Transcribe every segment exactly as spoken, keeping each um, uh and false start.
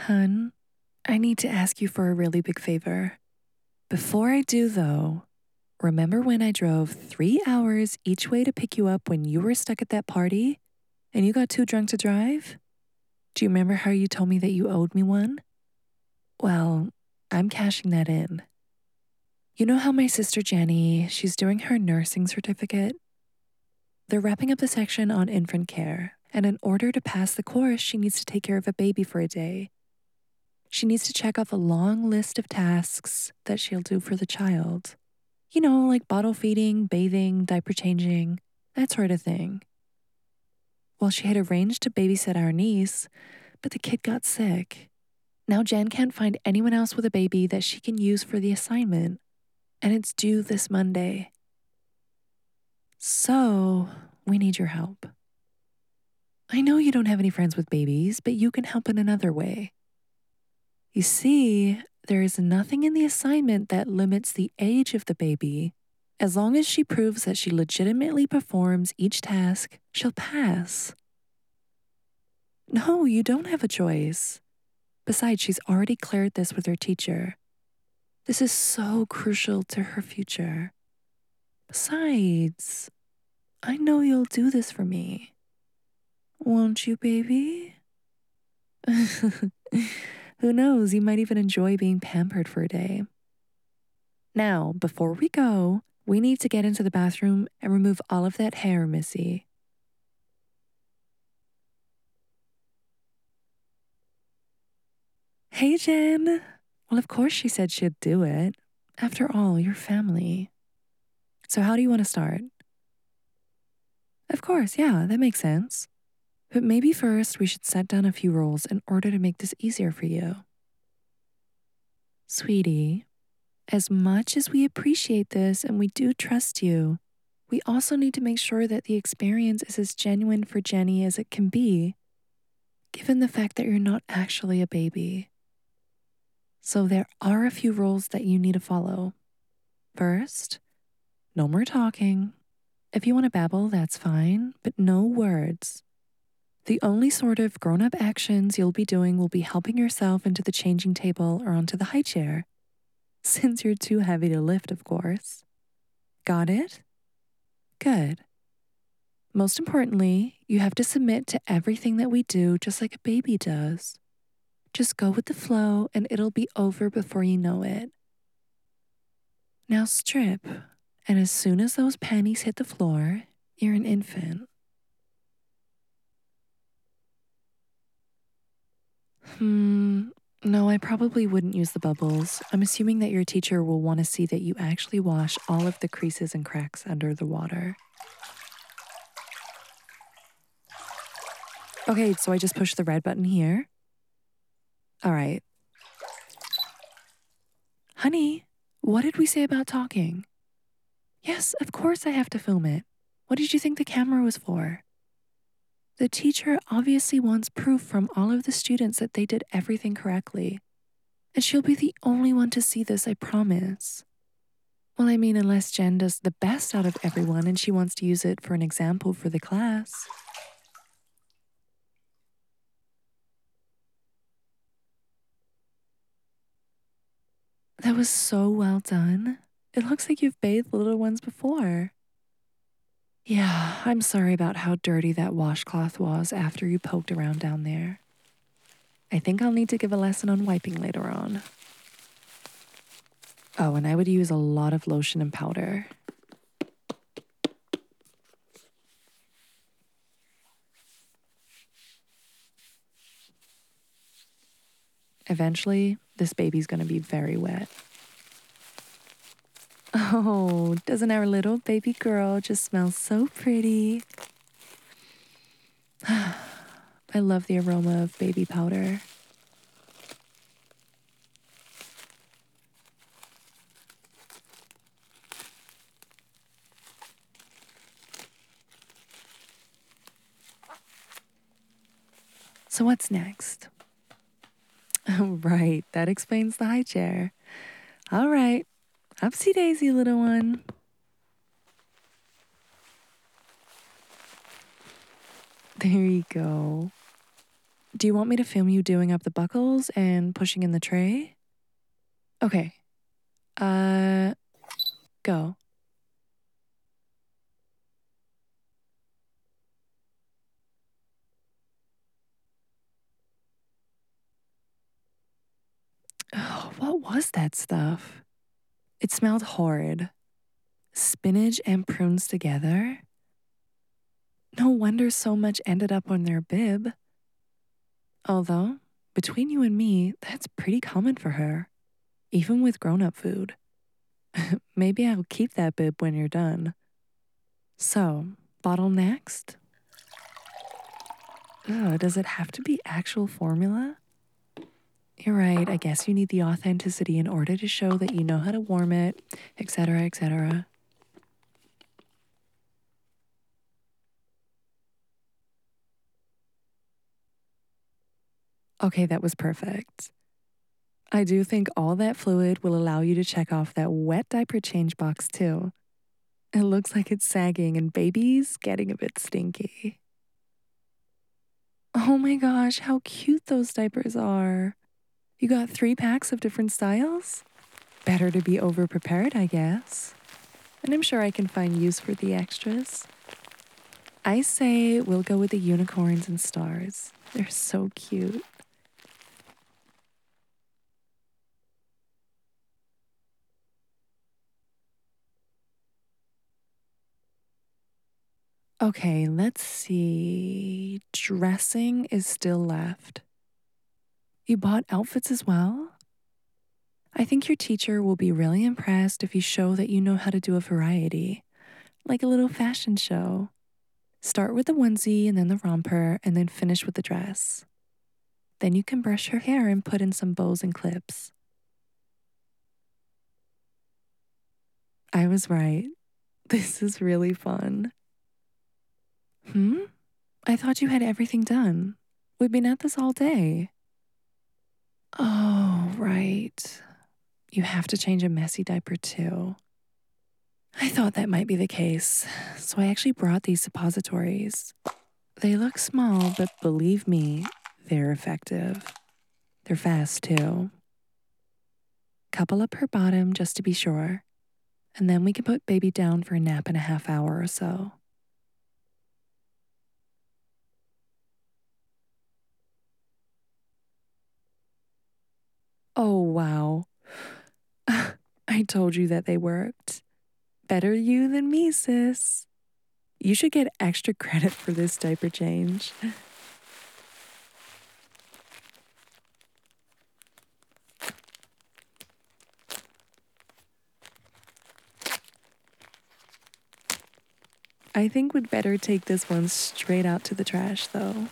Hun, I need to ask you for a really big favor. Before I do, though, remember when I drove three hours each way to pick you up when you were stuck at that party and you got too drunk to drive? Do you remember how you told me that you owed me one? Well, I'm cashing that in. You know how my sister Jenny, she's doing her nursing certificate? They're wrapping up the section on infant care, and in order to pass the course, she needs to take care of a baby for a day. She needs to check off a long list of tasks that she'll do for the child. You know, like bottle feeding, bathing, diaper changing, that sort of thing. Well, she had arranged to babysit our niece, but the kid got sick. Now Jen can't find anyone else with a baby that she can use for the assignment, and it's due this Monday. So, we need your help. I know you don't have any friends with babies, but you can help in another way. You see, there is nothing in the assignment that limits the age of the baby. As long as she proves that she legitimately performs each task, she'll pass. No, you don't have a choice. Besides, she's already cleared this with her teacher. This is so crucial to her future. Besides, I know you'll do this for me. Won't you, baby? Who knows, you might even enjoy being pampered for a day. Now, before we go, we need to get into the bathroom and remove all of that hair, Missy. Hey, Jen. Well, of course she said she'd do it. After all, you're family. So how do you want to start? Of course, yeah, that makes sense. But maybe first we should set down a few rules in order to make this easier for you. Sweetie, as much as we appreciate this and we do trust you, we also need to make sure that the experience is as genuine for Jenny as it can be, given the fact that you're not actually a baby. So there are a few rules that you need to follow. First, no more talking. If you want to babble, that's fine, but no words. The only sort of grown-up actions you'll be doing will be helping yourself into the changing table or onto the high chair, since you're too heavy to lift, of course. Got it? Good. Most importantly, you have to submit to everything that we do just like a baby does. Just go with the flow and it'll be over before you know it. Now strip, and as soon as those panties hit the floor, you're an infant. Hmm, no, I probably wouldn't use the bubbles. I'm assuming that your teacher will want to see that you actually wash all of the creases and cracks under the water. Okay, so I just push the red button here. All right. Honey, what did we say about talking? Yes, of course I have to film it. What did you think the camera was for? The teacher obviously wants proof from all of the students that they did everything correctly. And she'll be the only one to see this, I promise. Well, I mean, unless Jen does the best out of everyone and she wants to use it for an example for the class. That was so well done. It looks like you've bathed little ones before. Yeah, I'm sorry about how dirty that washcloth was after you poked around down there. I think I'll need to give a lesson on wiping later on. Oh, and I would use a lot of lotion and powder. Eventually, this baby's gonna be very wet. Oh, doesn't our little baby girl just smell so pretty? I love the aroma of baby powder. So what's next? Oh, right, that explains the high chair. All right, upsy daisy, little one. There you go. Do you want me to film you doing up the buckles and pushing in the tray? Okay. Uh, go. Oh, what was that stuff? It smelled horrid. Spinach and prunes together? No wonder so much ended up on their bib. Although, between you and me, that's pretty common for her, even with grown-up food. Maybe I'll keep that bib when you're done. So, bottle next? Ugh, does it have to be actual formula? You're right, I guess you need the authenticity in order to show that you know how to warm it, et cetera, et cetera. Okay, that was perfect. I do think all that fluid will allow you to check off that wet diaper change box too. It looks like it's sagging and baby's getting a bit stinky. Oh my gosh, how cute those diapers are. You got three packs of different styles? Better to be over-prepared, I guess. And I'm sure I can find use for the extras. I say we'll go with the unicorns and stars. They're so cute. Okay, let's see. Dressing is still left. You bought outfits as well? I think your teacher will be really impressed if you show that you know how to do a variety, like a little fashion show. Start with the onesie and then the romper, and then finish with the dress. Then you can brush her hair and put in some bows and clips. I was right. This is really fun. Hmm? I thought you had everything done. We've been at this all day. Oh, right. You have to change a messy diaper too. I thought that might be the case, so I actually brought these suppositories. They look small, but believe me, they're effective. They're fast too. Couple up her bottom just to be sure, and then we can put baby down for a nap in a half hour or so. Oh, wow. I told you that they worked. Better you than me, sis. You should get extra credit for this diaper change. I think we'd better take this one straight out to the trash, though.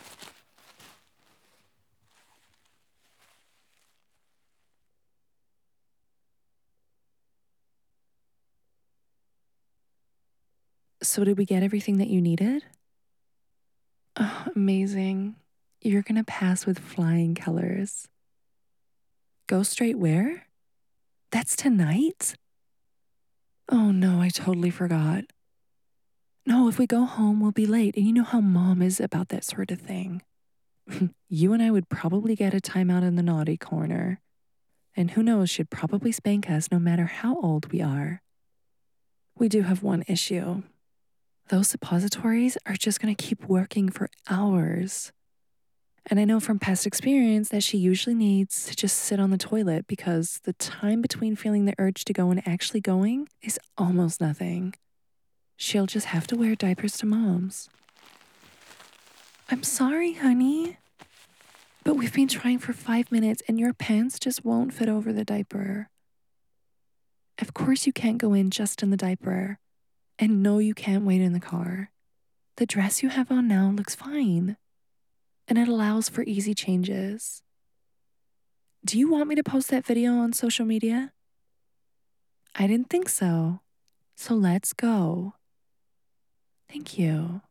So did we get everything that you needed? Oh, amazing. You're gonna pass with flying colors. Go straight where? That's tonight? Oh no, I totally forgot. No, if we go home, we'll be late, and you know how mom is about that sort of thing. You and I would probably get a timeout in the naughty corner. And who knows, she'd probably spank us no matter how old we are. We do have one issue. Those suppositories are just gonna keep working for hours. And I know from past experience that she usually needs to just sit on the toilet because the time between feeling the urge to go and actually going is almost nothing. She'll just have to wear diapers to mom's. I'm sorry, honey. But we've been trying for five minutes and your pants just won't fit over the diaper. Of course you can't go in just in the diaper. And no, you can't wait in the car. The dress you have on now looks fine. And it allows for easy changes. Do you want me to post that video on social media? I didn't think so. So let's go. Thank you.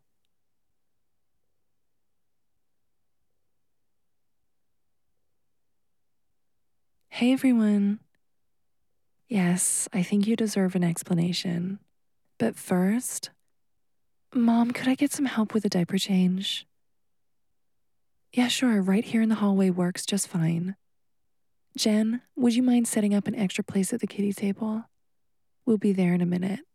Hey everyone. Yes, I think you deserve an explanation. But first, Mom, could I get some help with a diaper change? Yeah, sure, right here in the hallway works just fine. Jen, would you mind setting up an extra place at the kitty table? We'll be there in a minute.